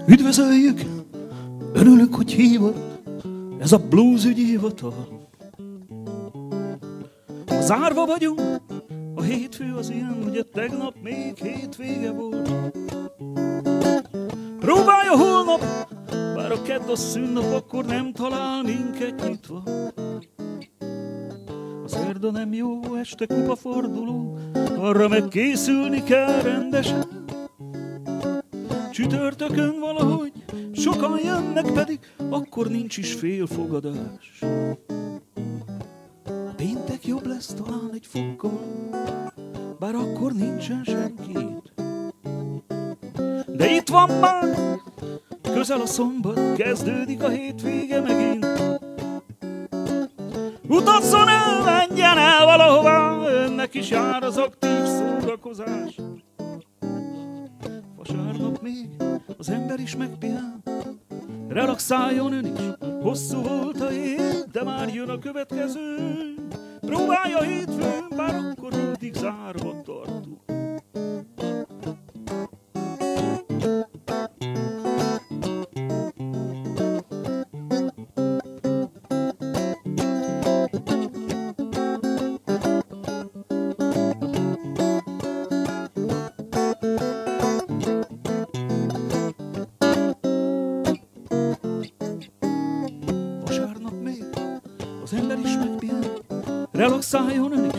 Üdvözöljük! Örülök, hogy hívott ez a blues ügyi hivatal. Zárva vagyunk, a hétfő az ilyen, ugye tegnap még hétvége volt. Próbálja holnap, bár a kedd a szünnap, akkor nem talál minket nyitva. A szerda nem jó, este kupaforduló, arra meg készülni kell rendesen. Csütörtökön valahogy sokan jönnek, pedig akkor nincs is félfogadás. Péntek jobb lesz talán egy fokkal, bár akkor nincsen senki. De itt van már, közel a szombat, kezdődik a hétvége megint. Utazzon el, menjen el valahová, önnek is jár az aktív szórakozás. Vasárnap még az ember is megpihen, relaxáljon ön is, hosszú volt a hét, de már jön a következő. Próbálja hétfőn, bár akkor mindig zárva tartunk. Az ember is megpihen, relaxáljon ön is,